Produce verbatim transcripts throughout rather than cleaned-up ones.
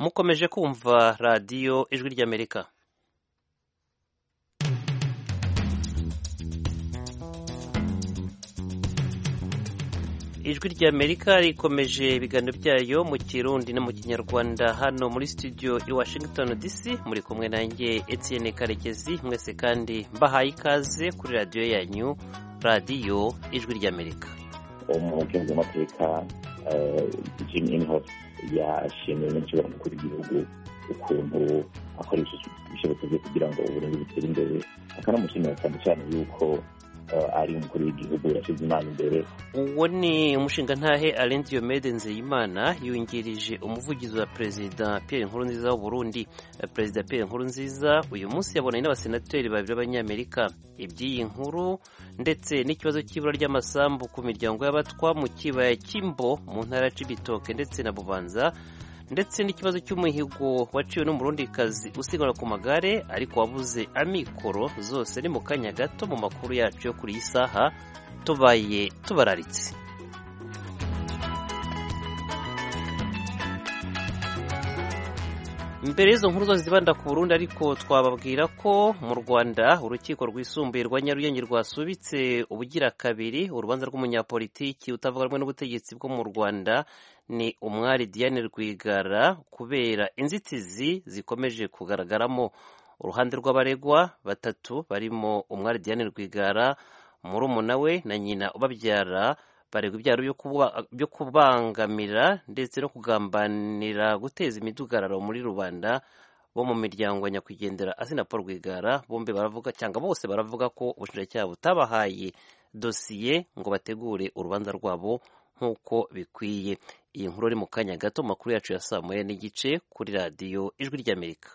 mukomeje kumva radiyo ijwi ry'Amerika. ijwi ry'Amerika rikomeje ibiganiro byayo mu Kirundi no mu Kinyarwanda hano muri studio i Washington D C. Muri kumwe nanjye Etienne Karekezi, mwese kandi mbahaye ikaze kuri radiyo yanyu, radiyo ijwi ry'Amerika. Umugenzi w'amateka Jim Inhofe yashimiye n'inshuro mukuru w'igihugu ukuntu akoresha ibishoboka byo kugira ngo uburundi butere imbere, akanamushimira cyane cyane yuko ari umukuru w'igihugu yashyize Imana imbere. Uwo ni umushingantahe Alain Diomede Nzeyimana yungirije umuvugizi wa Perezida Pierre Nkurunziza w'u Burundi. Perezida Pierre Nkurunziza uyu munsi yabonanye n'abasenateri babiri b'abanyamerika. Iby'iyi nkuru ndetse n'ikibazo cy'ibura ry'amasambu ku miryango y'abatwa mu kibaya cy'Imbo mu ntara ya Cibitoke ndetse na Bubanza, ndetse n'ikibazo cy'umuhigo waciwe n'umurundikazi usiganwa ku magare ariko wabuze amikoro, zose ni mu kanya gato mu makuru yacu yo kuri iyi saha tubaye tubararitse. Mbere y'izo nkuru zose zibanda ku Burundi ariko twababwira ko mu Rwanda urukiko rwisumbuye rwa Nyarugenge rwasubitse ubugira kabiri urubanza rw'umunyapolitiki utavuga rumwe n'ubutegetsi bwo mu Rwanda ni umwari Diane Rwigara kubera inzitizi zikomeje kugaragaramo. Uruhande rw'abaregwa batatu barimo umwari Diane Rwigara, murumuna we na nyina ubabyara baregwa ibyaha byo kubangamira ndetse no kugambanira guteza imidugararo muri rubanda bo mu miryango nyakwigendera Asina Paul Rwigara. Bombi baravuga cyangwa bose baravuga ko ubushinjacyaha butabahaye dosiye ngo bategure urubanza rwabo nk'uko bikwiye. Iyi nkuru iri mu kanya gato mu makuru yacu ya saa moya n'igice kuri radiyo ijwi ry'Amerika.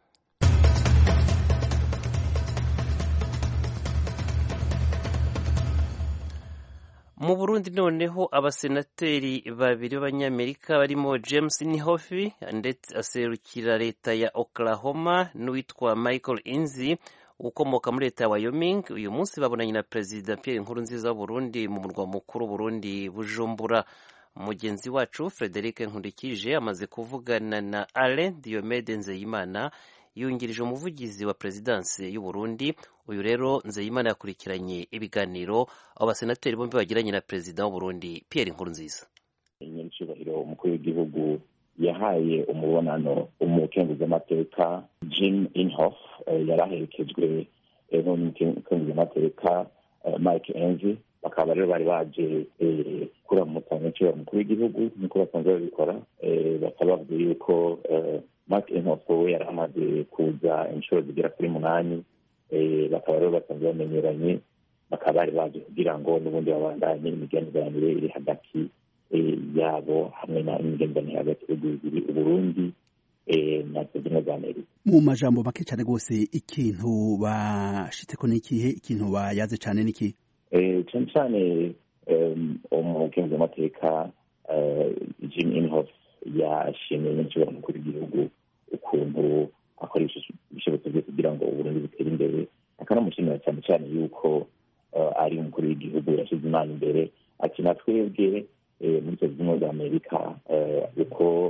Mu Burundi noneho abasenateri babiri b'abanyamerika barimo James Inhofe ndetse aserukira leta ya Oklahoma n'uwitwa Michael Inzi ukomoka muri leta ya Wyoming, uyu munsi babonanye na Perezida Pierre Nkurunziza w'u Burundi mu murwa mukuru Burundi Bujumbura. Mugenzi wacu Frederic Nkundikije amaze kuvugana na Alain Diomede Nzeyimana yungirije umuvugizi wa Presidanse y'u Burundi. Uyu rero Nzeyimana yakurikiranye ibiganiro abo basenateri bombi bagiranye na Perezida w'u Burundi Pierre Nkurunziza. Nyir'icyubahiro umukuru w'igihugu yahaye umubonano umukenguzi w'amateka Jim Inhofe, yaraherekejwe n'umukenguzi w'amateka Mike Enzi, bakaba rero bari baje kuramutsa nyir'icyubahiro umukuru w'igihugu nk'uko basanzwe babikora. Bakaba bavuga yuko Mike Inhofe we yari amaze kuza inshuro zigera kuri munani, bakaba rero basanzwe bamenyeranye, bakaba bari baje kugira ngo n'ubundi babandanye imigenderanire iri hagati yabo hamwe n'imigenderanire hagati y'ibihugu bibiri, Uburundi na Leta za Amerika. Mu majambo make cyane rwose ikintu bashitseko n'ikihe, ikintu bayaze cyane n'iki? Cyane cyane umukenguzi w'amateka Jim Inhofe yashimiye n'inshuro mukuru w'igihugu ukuntu akoresha ibishoboka byo kugira ngo Uburundi butere imbere, akanamushimira cyane cyane yuko ari umukuru w'igihugu yashyize Imana imbere. Ati na twebwe muri Leta zunze za Amerika uko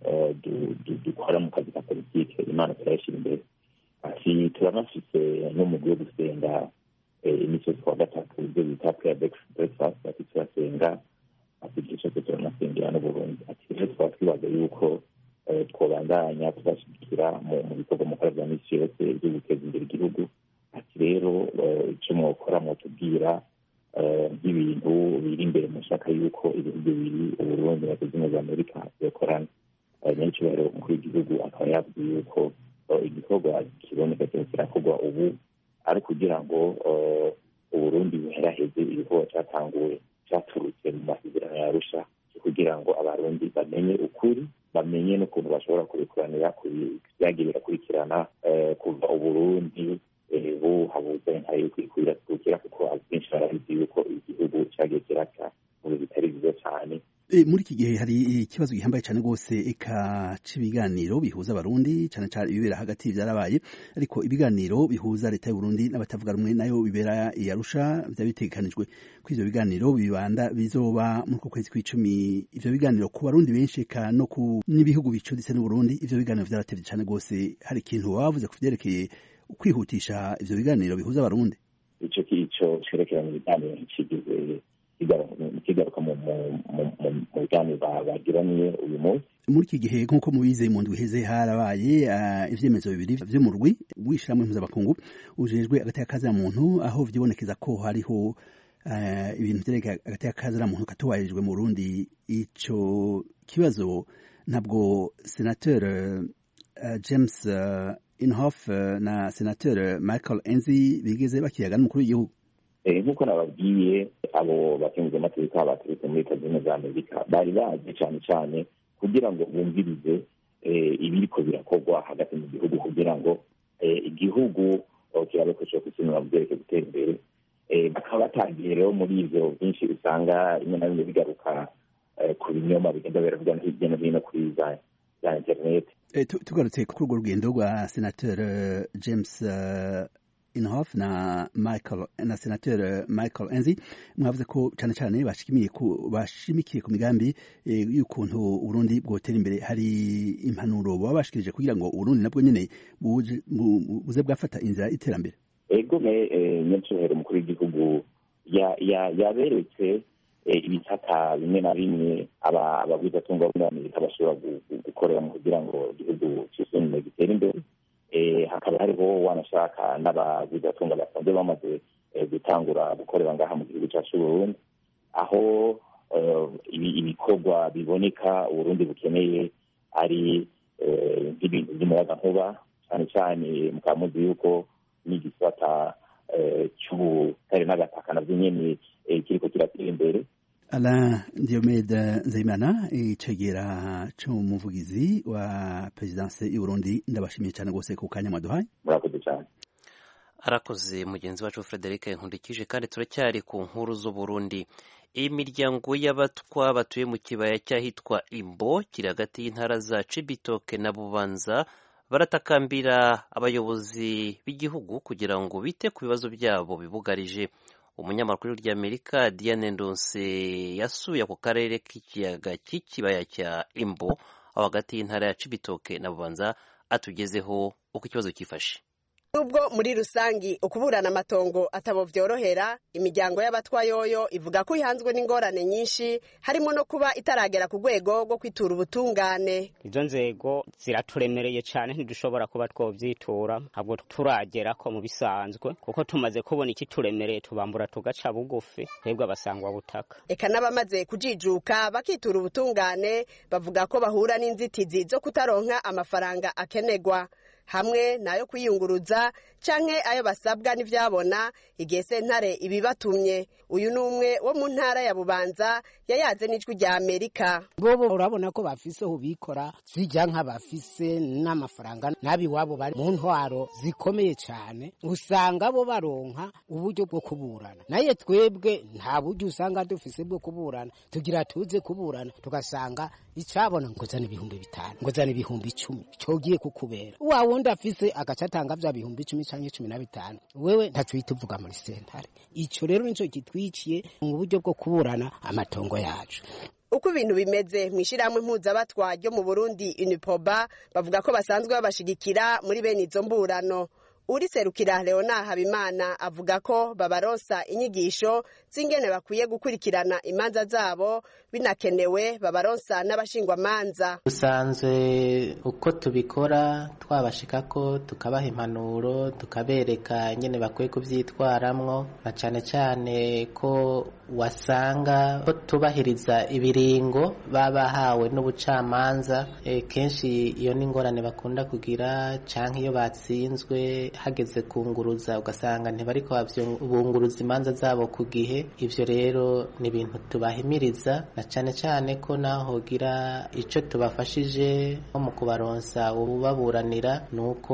dukora mu kazi ka politike Imana turayishyira imbere. Ati turanafite n'umugwi wo gusenga imico kwa gatatu ibyo bita prayer breakfast, ati turasenga, ati igice cyo turanasengera n'Uburundi. Ati rero twaba twibaza yuko twobandanya tubashyigikira mu bikorwa mukora bya misi yose byo guteza imbere igihugu. Ati rero icyo mwokora mwotubwira nk'ibintu biri imbere mushaka yuko ibihugu bibiri Uburundi na Leta zunze za Amerika byakorana. Nyir'icyubahiro umukuru w'igihugu akaba yavuze yuko igikorwa kiboneka cyose kirakorwa ubu ari kugira ngo Uburundi buheraheze ibikorwa cyatanguwe cyaturutse mu masezerano ya Arusha, kugira ngo abarundi bamenye ukuri, bamenye n'ukuntu bashobora kubikuranira ku byagiye birakurikirana kuva Uburundi buhabuze ntayo yo kwikwirakwira, kuko abenshi barabizi yuko igihugu cyagiye kiraka mu bitari byiza cyane. E, muri iki gihe hari ikibazo gihambaye cyane rwose eka c'ibiganiro bihuza abarundi cyane cyane ibibera hagati byarabaye, ariko ibiganiro bihuza leta y'u Burundi n'abatavuga rumwe nayo bibera i Arusha byabitegekanijwe ko ivyo biganiro bibanda bizoba mu kwezi kw'icumi. Ivyo biganiro ku barundi benshi eka no ku n'ibihugu bicuditse n'u Burundi, ivyo biganiro vyaratevye cyane rwose. Hari ikintu wavuze ku vyerekeye kwihutisha ivyo biganiro bihuza abarundi? Ico kico cerekeranye ibiganiro kigize kigaruka mu biganiro bagiraniye uyu munsi. Muri iki gihe nk'uko mubize mu ndwi iheze harabaye ivyemezo bibiri vy'umurwi w'ishirahamwe mpuzamakungu ujejwe agateka kazira muntu, aho vyibonekeza ko hariho ibintu vyerekeye agateka kazira muntu katubahirijwe mu Burundi. Ico kibazo ntabwo senateur James Inhofe na senateur Michael Enzi bigeze bakiyaga n'umukuru w'igihugu? Nk'uko nababwiye, abo bakenguza amategeko baturutse muri Leta Zunze Ubumwe za Amerika bari baje cyane cyane kugira ngo bumvirize ibiriko birakorwa hagati mu gihugu kugira ngo igihugu kirabe ko cyo kusimura mu byerekeye gutera imbere. Bakaba batangiye rero muri ivyo byinshi usanga rimwe na rimwe bigaruka ku binyoma bigenda biravuga hirya no hino kuri za za internet. Tugarutse kuri urwo rugendo rwa senateur James Inhofe na Michael na senateur Michael Enzi, mwavuze ko cyane cyane bashimiye ku bashimikiye ku migambi y'ukuntu Burundi bwotera imbere. Hari impanuro baba bashikirije kugira ngo Burundi nabwo nyene buze bwafata inzira iterambere? Ego me nyensohero umukuru w'igihugu yaberetse ibisata bimwe na bimwe abagwizatunga muri Amerika bashobora gukorera mu kugira ngo igihugu cy'isunume gitere imbere. Hakaba hariho wanashaka n'abagwizatunga basanzwe bamaze gutangura gukorera ngaha mu gihugu cyacu Burundi, aho ibikorwa biboneka Burundi bukeneye ari nk'ibintu by'umuyagankuba, cyane cyane mukaba muzi yuko n'igisata cy'ubutare n'agataka navyo nyene kiriko kiratera imbere. Alain Diomede Nzeyimana, icegera c'umuvugizi wa Perezidanse y'u Burundi, ndabashimiye cyane rwose ku kanya mwaduhaye. Murakoze cyane. Arakoze mugenzi wacu Frederic Nkundikije. Kandi turacyari ku nkuru z'u Burundi. Imiryango y'abatwa batuye mu kibaya cyahitwa Imbo kiri hagati y'intara za Cibitoke na Bubanza baratakambira abayobozi b'igihugu kugira ngo bite ku bibazo byabo bibugarije. Umunyamakuru ry'Amerika Diane Ndonse yasuye ako karere k'ikiyaga cy'ikibaya cya Imbo aho hagati y'intara ya Cibitoke na Bubanza atugezeho uko ikibazo kifashe. Nubwo muri rusangi ukuburana amatongo atabo vyorohera, imiryango y'abatwa yoyo ivuga ko ihanzwe n'ingorane nyinshi, harimo no kuba itaragera ku rwego rwo kwitura ubutungane. Izo nzego ziraturemereye cyane, ntidushobora kuba twovyitura, ntabwo turagera ko mu bisanzwe, kuko tumaze kubona iki turemereye tubambura tugaca bugufi, twebwe abasangwa butaka. Eka n'abamaze kujijuka bakitura ubutungane bavuga ko bahura n'inzitizi zo kutaronka amafaranga akenegwa, hamwe nayo kwiyunguruza canke ayo basabwa n'ivyabona igihe sentare ibibatumye. Uyu numwe wo mu ntara ya Bubanza yayaze n'ijwi rya Amerika. Bobo urabona ko bafise ubikora sija nka bafise n'amafaranga nabi wabo bari mu ntwaro zikomeye cyane, usanga bo baronka uburyo bwo kuburana, naye twebwe nta buryo usanga dufise bwo kuburana. Tugira tuze kuburana tugasanga icabona ngo zana ibihumbi bitanu ngo zana ibihumbi icumi cogiye kukubera wa wundi afise agacatanga vya bihumbi icumi canke cumi na bitanu, wewe ntacyo tuvuga muri sentare. Ico rero nico kitwiciye mu buryo bwo kuburana amatongo yacu. Uko ibintu bimeze mwishirahamwe mpuzabatwa ryo mu Burundi Unipoba bavuga ko basanzwe babashigikira muri bene izo mburano. Uri serukira Leona Habimana avuga ko babaronsa inyigisho zingene bakwiye gukurikirana imanza zabo, binakenewe babaronsa n'abashingwa manza. Usanzwe uko tubikora twabashikako tukabaha impanuro, tukabereka nyene bakwiye kuvyitwaramwo, na cane cane ko wasanga ko tubahiriza ibiringo babahawe n'ubucamanza. E, kenshi iyo n'ingorane bakunda kugira, canke iyo batsinzwe hageze kunguruza ugasanga ntibariko bunguruza imanza zabo ku gihe. Ivyo rero ni ibintu tubahimiriza, na cane cane ko naho hogira ico tubafashije nko mu kubaronsa ububaburanira, nuko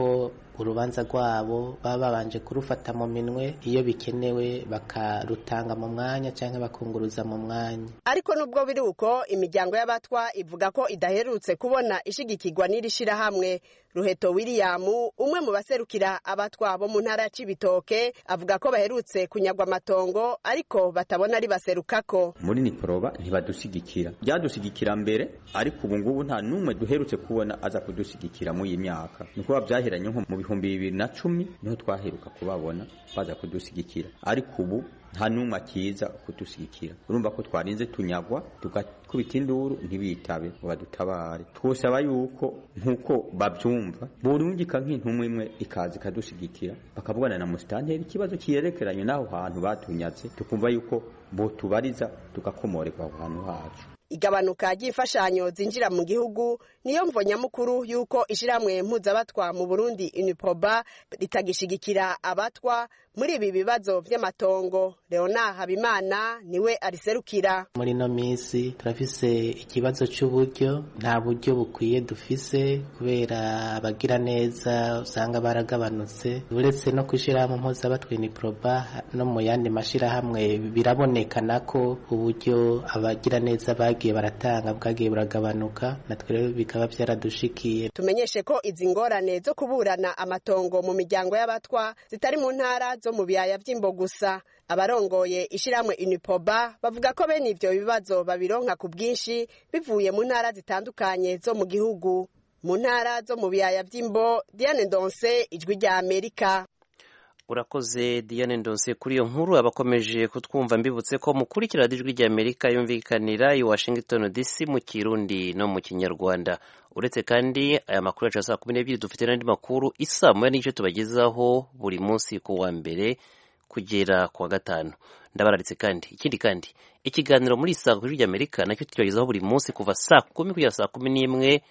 urubanza rwabo baba babanje kurufata mu minwe, iyo bikenewe bakarutanga mu mwanya cyangwa bakunguruza mu mwanya. Ariko nubwo biri uko, imiryango y'abatwa ivuga ko idaherutse kubona ishigikirwa n'iri shirahamwe. Ruheto William, umwe mu baserukira abatwa bo mu ntara ya Cibitoke, avuga ko baherutse kunyagwa amatongo ariko batabona ari baserukako. Muri Niproba ntibadusigikira, byadusigikira mbere, ariko ubu ngubu nta numwe duherutse kubona aza kudusigikira mu y'imyaka. Nuko babyahiranye nko mu bihumbi bibiri na cumi niho twaheruka kubabona baza kudusigikira, ariko ubu nta numwe akiza kudusigikira. Urumva ko twarinze tunyagwa tugakubita induru ntibitabe ngo badutabare. Twosaba yuko nkuko babyumva burungika nk'intumwe imwe ikazi kadusigikira, bakavugana na musitanteri ikibazo kiyerekeranye n'aho hantu batunyatse, tukumva yuko bo tubariza tugakomorerwa aho hantu hacu. Igabanuka ry'imfashanyo zinjira mu gihugu niyo mvo nyamukuru yuko ishiramwe mpuzabatwa mu Burundi Uniproba ritagishigikira abatwa muri ibi bibazo vy'amatongo. Leona Habimana niwe ariserukira. Muri no misi turafise ikibazo cy'uburyo, nta buryo bukwiye dufise kubera abagira neza usanga baragabanutse. Uretse no kushira mu mpuzabatwa Uniproba no mu yandi mashira hamwe birabonekana ko uburyo abagira neza bagiye baratanga bwagiye buragabanuka, natwe rero bikaba byaradushikiye. Tumenyeshe ko izi ngorane zo kuburana amatongo mu miryango y'abatwa zitari mu ntara zo mu biyaya vy'imbo gusa. Abarongoye ishiramwe Uniproba bavuga ko bene ivyo bibazo babironka ku bwinshi bivuye mu ntara zitandukanye zo mu gihugu. Mu ntara zo mu biyaya vy'imbo, Diane Ndonse, Ijwi rya Amerika. Urakoze Diane Ndonse kuri iyo nkuru. Abakomeje kutwumva mbibutse ko mukurikira Ijwi rya Amerika yumvikanira i Washington D C mu Kirundi no mu Kinyarwanda. Uretse kandi aya makuru yacu saa kumi n'ebyiri dufite n'andi makuru isa moya n'igice tubagezaho buri munsi ku wa mbere kugera ku wa gatanu. Ndabararitse kandi ikindi kandi ikiganiro muri saa kuri rya Amerika nacyo tubagezaho buri munsi kuva saa kumi kugera saa kumi n'imwe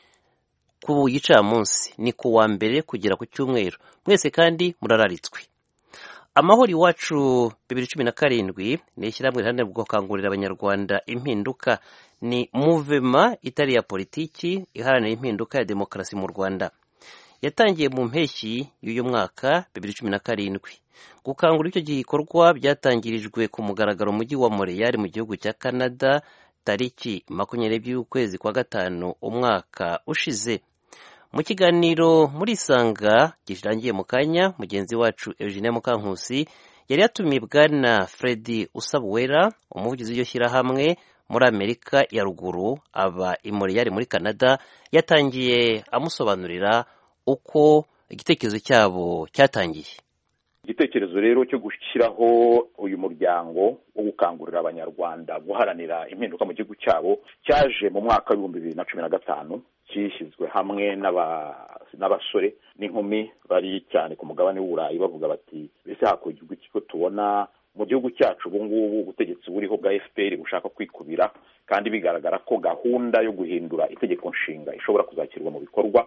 ku gicamunsi, ni ku wa mbere kugera ku cyumweru. Mwese kandi murararitswe. Amahoro Iwacu bibiri cumi na karindwi ni ishyirahamwe riharanira gukangurira abanyarwanda impinduka. Ni muvema itari ya politiki iharanira impinduka ya demokarasi mu Rwanda. Yatangiye mu mpeshyi y'uyu mwaka bibiri cumi na karindwi. Gukangurira icyo gikorwa byatangirijwe ku mugaragaro mujyi wa Montreal mu gihugu cya Canada tariki makumyabiri y'ukwezi kwa gatanu umwaka ushize. Mu kiganiro muri Sanga gishirangiye mu kanya, mugenzi wacu Eugene Mukankusi yari yatumiye bwana Freddy Usabuwera, umuvugizi w'iryo shyirahamwe muri Amerika ya ruguru, aba i Montreal muri Canada. Yatangiye amusobanurira uko igitekerezo cyabo cyatangiye. Igitekerezo rero cyo gushyiraho uyu muryango wo gukangurira abanyarwanda guharanira impinduka mu gihugu cyabo cyaje mu mwaka w'ibihumbi bibiri na cumi na gatanu. Kishyizwe hamwe n'abasore n'inkumi bari cyane ku mugabane w'Uburayi bavuga bati bese hakurikijwe iki ko tubona mu gihugu cyacu ubu ngubu ubutegetsi buriho bwa F P R bushaka kwikubira, kandi bigaragara ko gahunda yo guhindura itegeko nshinga ishobora kuzakirwa mu bikorwa.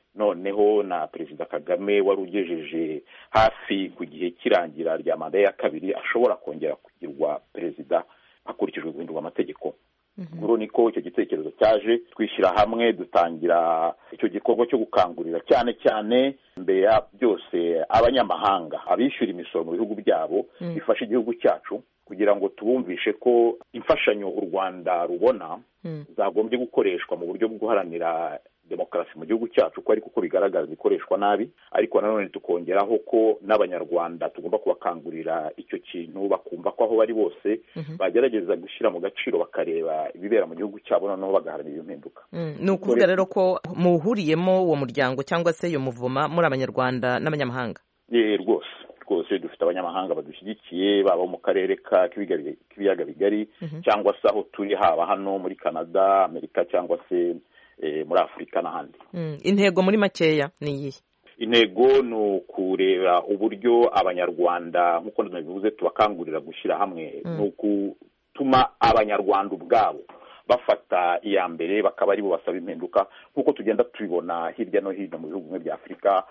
Noneho na Perezida Kagame wari ugejeje hafi ku gihe kirangira rya manda ya kabiri ashobora kongera kugirwa perezida hakurikijwe guhindurwa amategeko. Guru niko icyo gitekerezo cyaje, twishyira hamwe dutangira icyo gikorwa cyo gukangurira cyane cyane mbere ya byose abanyamahanga abishyura imisoro mu bihugu byabo mm. bifasha igihugu cyacu, kugira ngo tubumvishe ko imfashanyo u Rwanda rubona mm. zagombye gukoreshwa mu buryo bwo guharanira demokarasi mu gihugu cyacu, ko ariko uko bigaragara bikoreshwa nabi. Ariko nanone tukongeraho ko n'abanyarwanda tugomba kubakangurira icyo kintu, bakumva ko aho bari bose mm-hmm. bagerageza gushyira mu gaciro bakareba ibibera mu gihugu cyabo, noneho bagaharanira iyo mpinduka. mm. Ni ukuvuga rero ko muhuriyemo uwo muryango cyangwa se iyo muvuma muri abanyarwanda n'abanyamahanga? Ye rwose rwose dufite abanyamahanga badushyigikiye, baba mu karere ka k'ibiyaga bigari mm-hmm. cyangwa se aho turi, haba hano muri Canada, Amerika cyangwa se E, muri Afurika n'ahandi. Mm. Intego muri makeya ni iyihe? Intego ni ukureba uburyo abanyarwanda nk'uko nabivuze tubakangurira gushyira hamwe, mm. ni ukutuma abanyarwanda ubwabo bafata iya mbere bakaba ari bo basaba impinduka, nk'uko tugenda tubibona hirya no hino mu bihugu bya Afurika,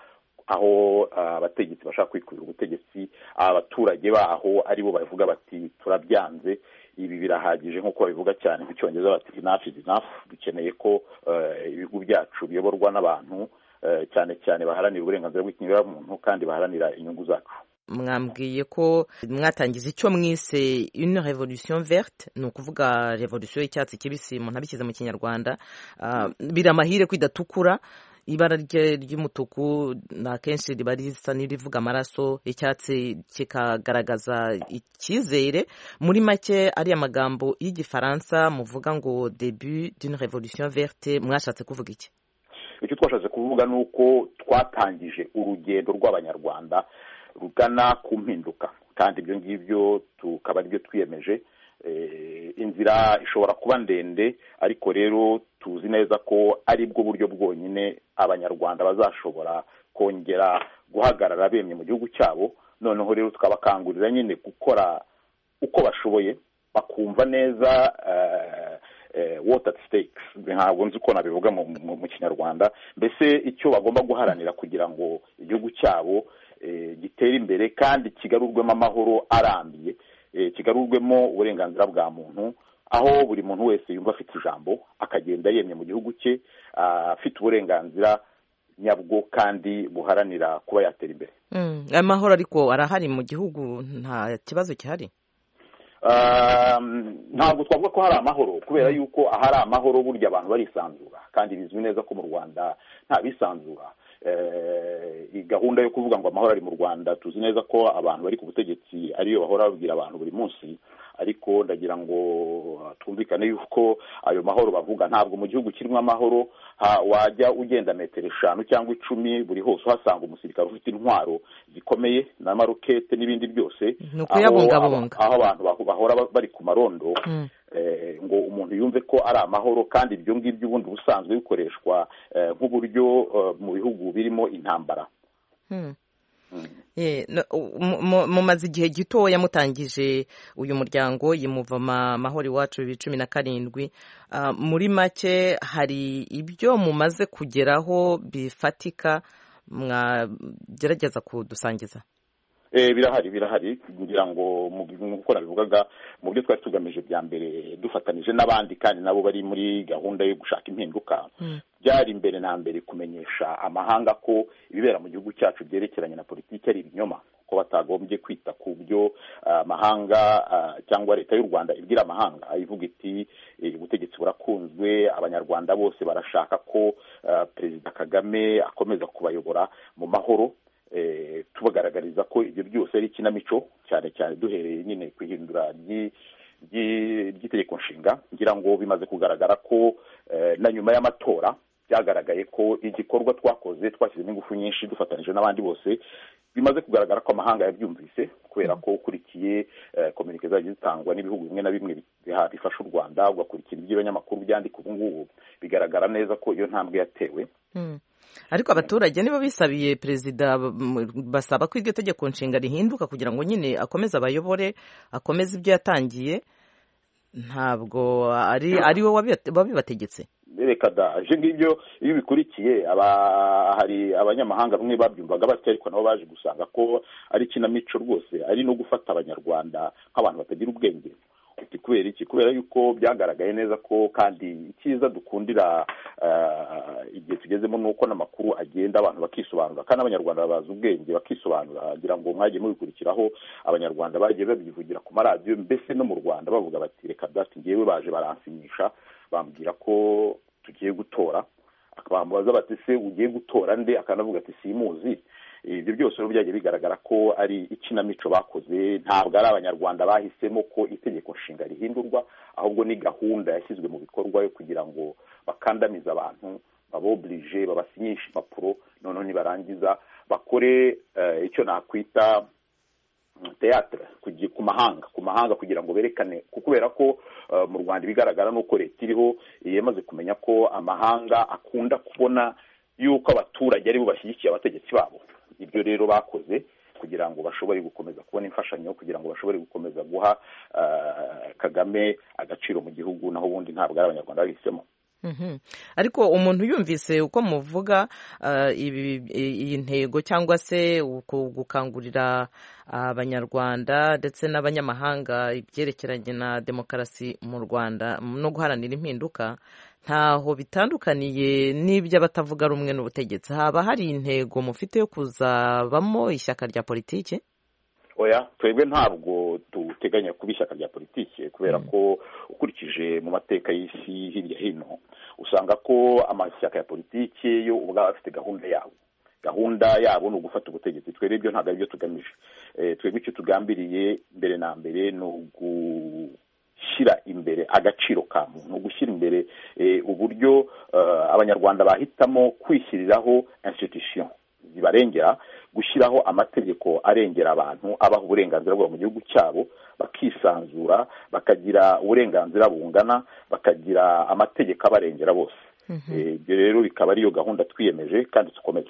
aho abategetsi uh, bashaka kwikubira ubutegetsi, abaturage baho ari bo bavuga bati turabyanze, ibi birahagije nk'uko babivuga cyane mu Cyongereza bati enough is enough. Dukeneye ko ibihugu byacu biyoborwa n'abantu cyane cyane baharanira uburenganzira bw'ikiremwamuntu kandi baharanira inyungu zacu. Mwambwiye ko mwatangiza icyo mwise une révolution verte, ni ukuvuga revolution y'icyatsi kibisi umuntu abishyize mu kinyarwanda. Biramahire ko idatukura, ibara ry'umutuku na kenshi riba risa n'irivuga amaraso, icyatsi kikagaragaza icyizere. Muri make ariya magambo y'igifaransa muvuga ngo début d'une révolution verte, mwashatse kuvuga iki? Icyo twashatse kuvuga ni uko twatangije urugendo rw'abanyarwanda rugana ku mpinduka, kandi ibyo ngibyo tukaba aribyo twiyemeje. Inzira ishobora kuba ndende, ariko rero tuzi neza ko ari bwo buryo bwonyine abanyarwanda bazashobora kongera guhagarara bemye mu gihugu cyabo. Noneho rero tukabakangurira nyine gukora uko bashoboye, bakumva neza what at stakes, ntabwo nzi uko nabivuga mu kinyarwanda, mbese icyo bagomba guharanira kugira ngo igihugu cyabo gitera imbere kandi kigarurwemo amahoro arambye, kigarurwemo uburenganzira bwa muntu, aho buri muntu wese yumva afite ijambo akagenda yemye mu gihugu cye, afite uburenganzira nyabwo kandi buharanira kuba yatera imbere. Amahoro ariko arahari mu gihugu, nta kibazo gihari? Ntabwo twavuga ko hari amahoro, kubera yuko ahari amahoro burya abantu barisanzura, kandi bizwi neza ko mu Rwanda nta bisanzura. Gahunda yo kuvuga ngo amahoro ari mu Rwanda, tuzi neza ko abantu bari ku butegetsi ariyo bahora babwira abantu buri munsi, ariko ndagira ngo twumvikane yuko ayo mahoro bavuga ntabwo mu gihugu kirimo amahoro. Wajya ugenda metero eshanu cyangwa icumi, buri hose uhasanga umusirikare ufite intwaro zikomeye na marokete n'ibindi byose, aho abantu bahora bari ku marondo. Ngo umuntu yumve ko ari amahoro, kandi ibyo ngibyo ubundi busanzwe bikoreshwa nk'uburyo mu bihugu birimo intambara. Mumaze igihe gitoya mutangije uyu muryango yimuvama amahoro iwacu bibiri cumi na karindwi. Muri make hari ibyo mumaze kugeraho bifatika mwagerageza kudusangiza? Birahari birahari ngira ngo nk'uko nabivugaga, mu byo twari tugamije bya mbere dufatanije n'abandi kandi nabo bari muri gahunda yo gushaka impinduka, byari imbere na mbere kumenyesha amahanga ko ibibera mu gihugu cyacu byerekeranye na politiki ari ibinyoma, ko batagombye kwita ku byo amahanga cyangwa leta y'u Rwanda ibwira amahanga, ivuga iti ubutegetsi burakunzwe, abanyarwanda bose barashaka ko Perezida Kagame akomeza kubayobora mu mahoro. Tubagaragariza ko ibyo byose ari ikinamico, cyane cyane duhereye nyine ku ihindura ry'itegeko nshinga. Ngira ngo bimaze kugaragara ko na nyuma y'amatora byagaragaye ko igikorwa twakoze twashyizemo ingufu nyinshi dufatanije n'abandi bose, bimaze kugaragara ko amahanga yabyumvise, kubera ko ukurikiye komunike zagiye zitangwa n'ibihugu bimwe na bimwe bifasha u Rwanda, ugakurikira iby'abanyamakuru byandika ubu ngubu, bigaragara neza ko iyo ntambwe yatewe. Ariko abaturage nibo bisabiye perezida, basaba ko iryo tegeko nshinga rihinduka kugira ngo nyine akomeze abayobore, akomeze ibyo yatangiye. Ntabwo ari ari we wabibategetse. Reka da, je ngibyo iyo bikurikiye hari abanyamahanga bamwe babyumvaga batyo, ariko nabo baje gusanga ko ari kinamico rwose, ari no gufata abanyarwanda nk'abantu batagira ubwenge. Kubera iki? Kubera yuko byagaragaye neza ko, kandi icyiza dukundira igihe tugezemo nuko n'amakuru agenda abantu bakisobanura, kandi abanyarwanda bazi ubwenge bakisobanura. Ngira ngo mwagiye mubikurikiraho, abanyarwanda bagiye babivugira ku maradiyo, mbese no mu Rwanda bavuga bati reka dati ngewe baje baransinyisha, bambwira ko tugiye gutora, akabamubaza bati se ugiye gutora nde, akanavuga ati simuzi. Ibyo byose rero byagiye bigaragara ko ari ikinamico bakoze. Ntabwo ari abanyarwanda bahisemo ko itegeko nshinga rihindurwa, ahubwo ni gahunda yashyizwe mu bikorwa yo kugira ngo bakandamize abantu, baboblije, babasinyisha impapuro, noneho nibarangiza bakore icyo nakwita teatre ku mahanga ku mahanga kugira ngo berekane, kubera ko mu Rwanda bigaragara nuko leta iriho yamaze kumenya ko amahanga akunda kubona yuko abaturage ari bo bashyigikiye abategetsi babo. Ibyo rero bakoze kugira ngo bashobore gukomeza kubona imfashanyo, kugira ngo bashobore gukomeza guha Kagame agaciro mu gihugu, naho ubundi ntabwo ari abanyarwanda bahisemo. ariko umuntu yumvise uko muvuga iyi ntego cyangwa se gukangurira abanyarwanda ndetse n'abanyamahanga ibyerekeranye na demokarasi mu Rwanda no guharanira impinduka ntaho bitandukaniye n'iby'abatavuga rumwe n'ubutegetsi. Haba hari intego mufite yo kuzabamo ishyaka rya politiki? oya twebwe ntabwo duteganya kuba ishyaka rya politiki kubera ko ukurikije mu mateka y'isi hirya hino usanga ko amashyaka ya politiki yo ubwabo afite gahunda yabo gahunda yabo ni ugufata ubutegetsi. twebwe ibyo ntabwo aribyo tugamije. twebwe icyo tugambiriye mbere na mbere ni ugushyira imbere agaciro ka muntu, ni ugushyira imbere uburyo abanyarwanda bahitamo kwishyiriraho institution zibarengera, gushyiraho amategeko arengera abantu abaha uburenganzira bwabo mu gihugu cyabo, bakisanzura, bakagira uburenganzira bungana, bakagira amategeko abarengera bose. ibyo rero bikaba ariyo gahunda twiyemeje kandi tukomeza.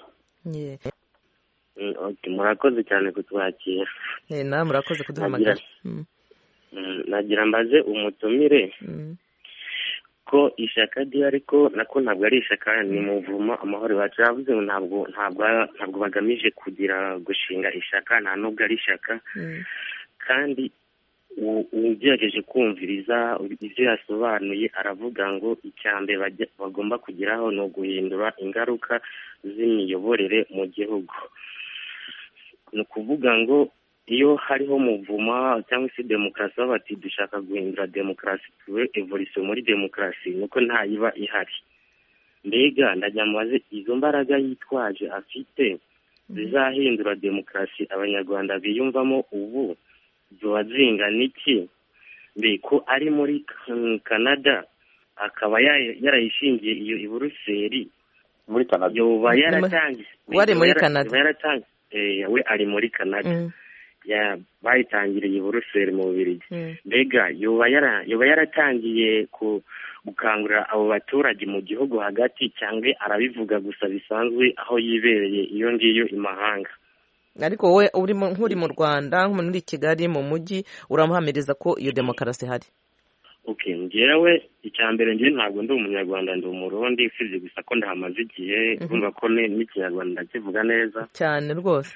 murakoze cyane kutwakira. nawe murakoze kuduhamagara. nagira mbaze umutumire ko ishyaka rye ariko nako ntabwo ari ishyaka, ni muvumo amahoro iwacu. yavuze ngo ntabwo ntabwo ntabwo bagamije kugira gushinga ishyaka, nta nubwo ari ishyaka. kandi ugerageje kumviriza ibyo yasobanuye aravuga ngo icya mbere bagomba kugeraho ni uguhindura ingaruka z'imiyoborere mu gihugu. ni ukuvuga ngo iyo hariho muvuma cyangwa se demokarasi baba bati dushaka guhindura demokarasi tuwe evolution muri demokarasi, nuko ntayiba ihari. mbega ndajya mubaze izo mbaraga yitwaje afite zizahindura demokarasi abanyarwanda biyumvamo ubu zoba zingana iki? mbe ko ari muri Canada akaba yarayishingiye iyo i Buruseli muri Canada, yoba yaratangiye wari muri Canada yaratangiye eh we ari muri Canada ya bayitangiriye i Buruseli mu Bubiligi. mbega yoba yara yoba yaratangiye ku gukangurira abo baturage mu gihugu hagati cyangwa arabivuga gusa bisanzwe aho yibereye iyo ngiyo imahanga? ariko wowe uri nk'uri mu Rwanda nk'umuntu uri i Kigali mu mujyi uramuhamiriza ko iyo demokarasi ihari? okay njyewe icya mbere njye ntabwo ndi umunyarwanda, ndi umurundi, usibye gusa ko ndahamaze igihe kumva ko n'ikinyarwanda ndakivuga neza cyane rwose.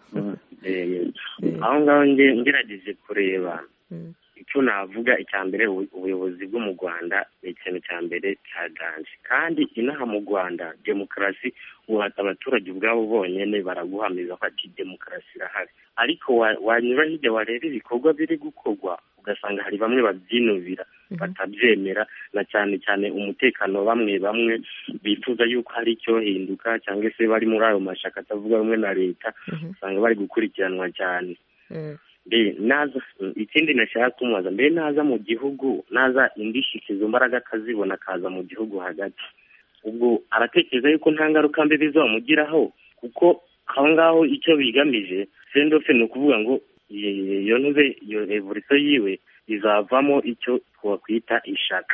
aho ngaho ngerageje kureba icyo navuga, icya mbere ubuyobozi bwo mu Rwanda ni ikintu cya mbere cyaganje, kandi inaha mu Rwanda demokarasi uhata abaturage ubwabo bonyine baraguhamiriza ko ati demokarasi irahari. ariko wanyura hirya wareba ibikorwa biri gukorwa ugasanga hari bamwe babyinubira batabyemera, na cyane cyane umutekano bamwe bamwe bifuza yuko hari icyo hinduka cyangwa se bari muri ayo mashyaka atavuga rumwe na leta usanga bari gukurikiranwa cyane. mbe naza ikindi nashaka kumubaza, mbe naza mu gihugu naza indishyikizo izo mbaraga akazibona akaza mu gihugu hagati, ubwo aratekereza yuko nta ngaruka mbi bizamugiraho? kuko aho ngaho icyo bigamije sendofe ni ukuvuga ngo iyo ntuze iyo evolution yiwe izavamo icyo twakwita ishaka.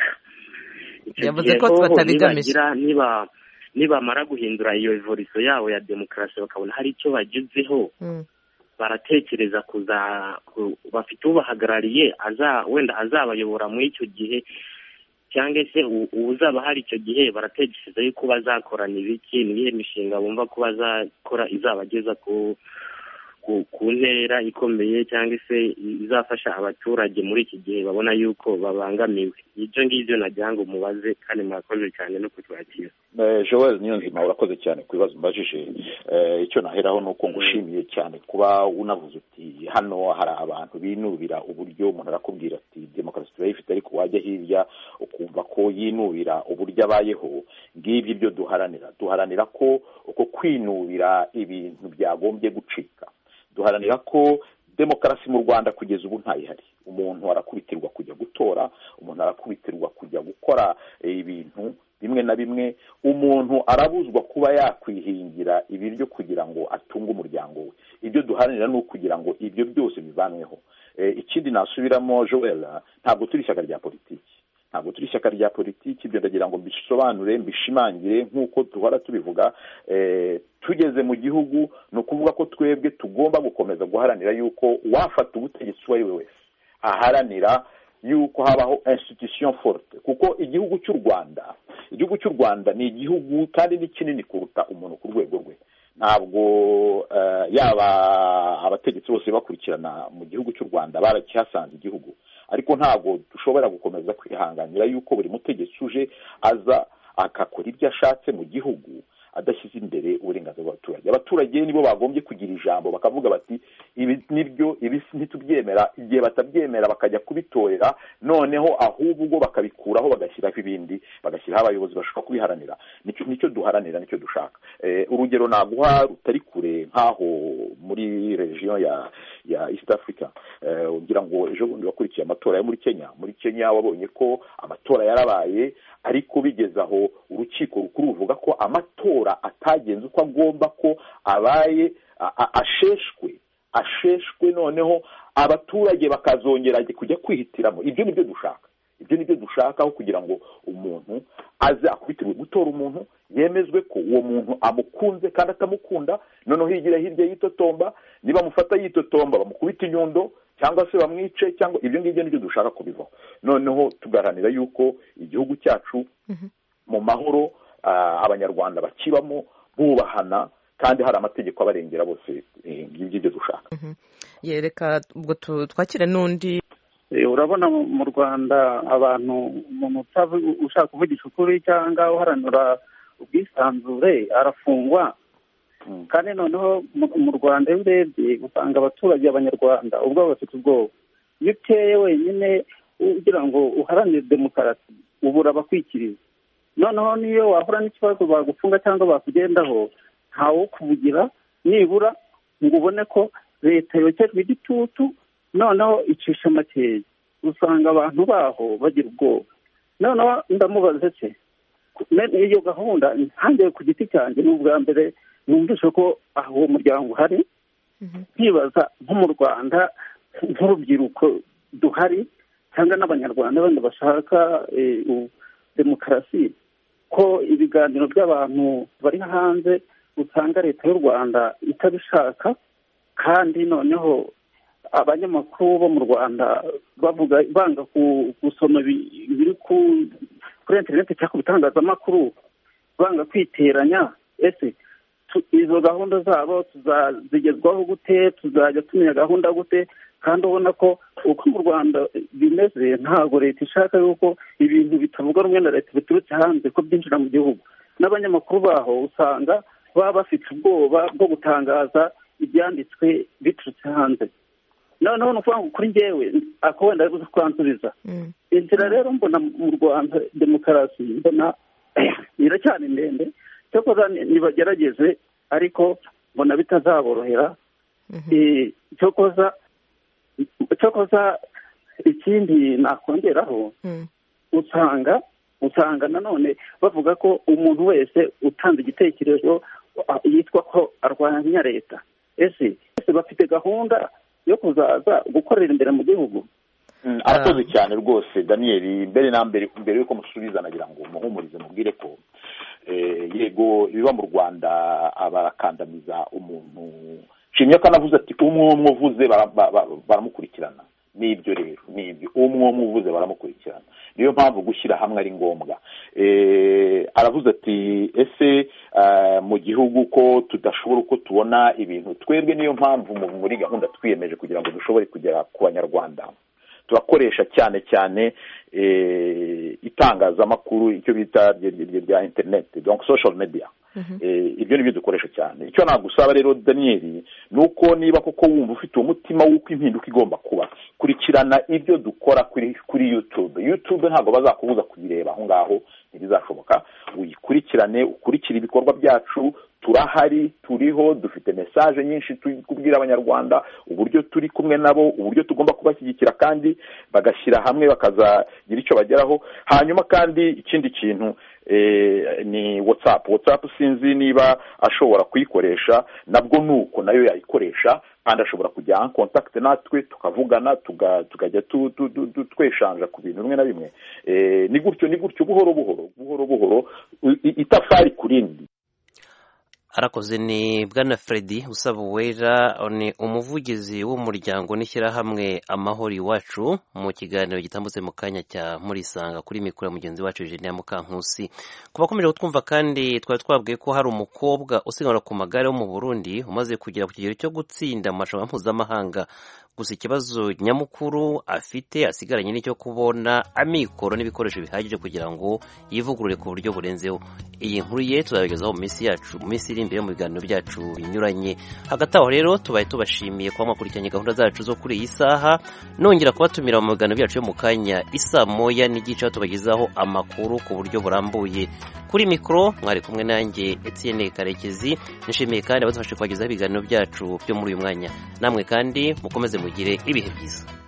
yavuze ko batabigamije niba nibamara guhindura iyo evolution yabo ya demokarasi bakabona hari icyo bagezeho, baratekereza kuza bafite ubahagarariye aza wenda azabayobora muri icyo gihe, cyangwa se uzaba hari icyo gihe baratekereza yuko bazakorana ibiki, niyihe mishinga bumva ko bazakora izabageza ku ku ntera ikomeye cyangwa se izafasha abaturage muri iki gihe babona yuko babangamiwe. ibyo ngibyo nagira ngo mubaze, kandi mwakoze cyane no kutwakira. Joel Niyonzima urakoze cyane ku bibazo mbajije. icyo naheraho ni uko ngushimiye cyane kuba unavuze uti hano hari abantu binubira uburyo umuntu arakubwira ati demokarasi turayifite, ariko wajya hirya ukumva ko yinubira uburyo abayeho. ngibyo ibyo duharanira duharanira ko uko kwinubira ibintu byagombye gucika. duharanira ko demokarasi mu Rwanda kugeza ubu ntayihari. umuntu arakubitirwa kujya gutora, umuntu arakubitirwa kujya gukora ibintu bimwe na bimwe, umuntu arabuzwa kuba yakwihingira ibiryo kugira ngo atunge umuryango we. ibyo duharanira ni ukugira ngo ibyo byose bivanweho. ikindi nasubiramo Joel, ntabwo turi ishyaka rya politiki ntabwo turi ishyaka rya politiki ibyo ndagira ngo mbisobanure mbishimangire nk'uko duhora tubivuga. tugeze mu gihugu ni ukuvuga ko twebwe tugomba gukomeza guharanira yuko wafata ubutegetsi uwo ari we wese aharanira yuko habaho institution forte, kuko igihugu cy'u Rwanda igihugu cy'u Rwanda ni igihugu kandi ni kinini kuruta umuntu ku rwego rwe. Ntabwo yaba abategetsi bose bakurikirana mu gihugu cy'u Rwanda barakihasanze igihugu, ariko ntabwo dushobora gukomeza kwihanganira yuko buri mutegetsi uje aza akakora ibyo ashatse mu gihugu adashyize imbere uburenganzira bw'abaturage. Abaturage nibo bagombye kugira ijambo, bakavuga bati ibi nibyo, ibi ntitubyemera. Igihe batabyemera bakajya kubitorera, noneho ahubwo bakabikuraho bagashyiraho ibindi, bagashyiraho abayobozi bashobora kubiharanira. Nicyo nicyo duharanira, nicyo dushaka. E, urugero naguha rutari kure nk'aho muri region ya ya East Africa, ugira ngo ejo bundi bakurikiye amatora yo muri Kenya. Muri Kenya wabonye ko amatora yarabaye, ariko bigeze aho urukiko rukuru ruvuga ko amatora atagenze uko agomba, ko abaye asheshwe asheshwe noneho abaturage bakazongera kujya kwihitiramo. Ibyo nibyo dushaka, ibyo nibyo dushaka aho kugira ngo umuntu aze akubitirwe gutora umuntu, yemezwe ko uwo muntu amukunze kandi atamukunda, noneho higira hirya yitotomba, niba mufata yitotomba bamukubita inyundo cyangwa se bamwice, cyangwa ibyo ngibyo nibyo dushaka kubivaho. Noneho tugaharanira yuko igihugu cyacu mu mahoro abanyarwanda bakibamo bubahana kandi hari amategeko abarengera bose. Ngibyo dushaka. Yereka ubwo twakire n'undi. Urabona mu Rwanda abantu umuntu ushaka kuvugisha ukuri cyangwa uharanura ubwisanzure arafungwa, kandi noneho mu Rwanda iyo urebye usanga abaturage abanyarwanda ubwo bafite ubwoba. Iyo uteye wenyine ugira ngo uharanire demokarasi ubura abakwikiriza, noneho niyo wahura n'ikibazo bagufunga cyangwa bakugendaho ntawo kuvugira, nibura ngo ubone ko leta yokejwe igitutu, noneho icisha makeya. Usanga abantu baho bagira ubwoba. Noneho ndamubaze se iyo gahunda ntangiye ku giti cyanjye ni ubwa mbere numvise ko aho uwo muryango uhari. Nkibaza nko mu Rwanda nk'urubyiruko duhari cyangwa n'abanyarwanda bandi bashaka demokarasi, ko ibiganiro by'abantu bari hanze usanga leta y'u Rwanda itabishaka, kandi noneho abanyamakuru bo mu Rwanda bavuga banga gusoma ibiri kuri interineti cyangwa ku bitangazamakuru, banga kwiteranya. Ese izo gahunda zabo tuzazigezwaho gute? Tuzajya tumenya gahunda gute? Kandi ubona ko uko mu Rwanda bimeze ntabwo leta ishaka yuko ibintu bitavuga rumwe na leta biturutse hanze ko byinjira mu gihugu. N'abanyamakuru baho usanga baba bafite ubwoba bwo gutangaza ibyanditswe biturutse hanze. Noneho ni ukuvuga ngo kuri njyewe ako wenda ari buze kwansubiza inzira rero mbona mu Rwanda demokarasi mbona iracyari ndende, cyokoza nibagerageze, ariko mbona bitazaborohera. cyokoza cyokoza ikindi nakongeraho, usanga usanga nanone bavuga ko umuntu wese utanze igitekerezo yitwa ko arwanya leta. Ese ese bafite gahunda yo kuzaza gukorera imbere mu gihugu? Arakoze cyane rwose Daniel. Mbere na mbere mbere yuko musubiza nagira ngo muhumurize mubwire ko yego ibiba mu Rwanda abarakandamiza umuntu. Shimye kanavuze ati umwe umwe uvuze baramukurikirana. Nibyo rero nibyo umwe umwe uvuze baramukurikirana. Niyo mpamvu gushyira hamwe ari ngombwa. Aravuze ati ese mu gihugu ko tudashobora uko tubona ibintu twebwe, niyo mpamvu muri gahunda twiyemeje kugira ngo dushobore kugera ku banyarwanda turakoresha cyane cyane itangazamakuru, icyo bita rya internet, donc social media. Ibyo nibyo dukoresha cyane. Icyo nagusaba rero Daniel nuko niba koko wumva ufite umutima w'uko impinduka igomba kuba, kurikirana ibyo dukora kuri kuri YouTube. YouTube ntabwo bazakubuza kubireba aho ngaho, ntibizashoboka. Uyikurikirane, ukurikira ibikorwa byacu. Turahari, turiho, dufite message nyinshi kubwira abanyarwanda uburyo turi kumwe nabo, uburyo tugomba kubashyigikira kandi bagashyira hamwe bakazagira icyo bageraho. Hanyuma kandi ikindi kintu eh, ni WhatsApp. WhatsApp sinzi niba ashobora kuyikoresha, nabwo nuko nayo yayikoresha, kandi ashobora kujya en contact natwe tukavugana tukajya tweshanja ku bintu bimwe na bimwe. Eh, ni gutyo ni gutyo buhoro buhoro buhoro buhoro itafari kurindi. arakoze. Ni bwana Freddy Usabuwera, ni umuvugizi w'umuryango n'ishyirahamwe Amahoro Iwacu, mu kiganiro gitambutse mu kanya cya Murisanga kuri mikoro ya mugenzi wacu Eugenia Mukankusi. Ku bakomeje kutwumva kandi twari twabwiye ko hari umukobwa usiganwa ku magare wo mu Burundi umaze kugera ku kigero cyo gutsinda mu marushanwa mpuzamahanga. Gusa ikibazo nyamukuru afite asigaranye n'icyo kubona amikoro n'ibikoresho bihagije kugira ngo yivugurure ku buryo burenzeho. Iyi nkuru ye tuzabigezaho mu minsi yacu mu minsi iri imbere mu biganiro byacu binyuranye. Hagati aho rero tubaye tubashimiye kuba mwakurikiranye gahunda zacu zo kuri iyi saha, nongera kubatumira mu biganiro byacu yo mu kanya isa moya n'igice tubagezaho amakuru ku buryo burambuye. Kuri mikoro mwari kumwe nanjye Etienne Karekezi, nishimiye kandi abadufashe kubagezaho ibiganiro byacu byo muri uyu mwanya. Namwe kandi mukomeze mugire ibihe byiza.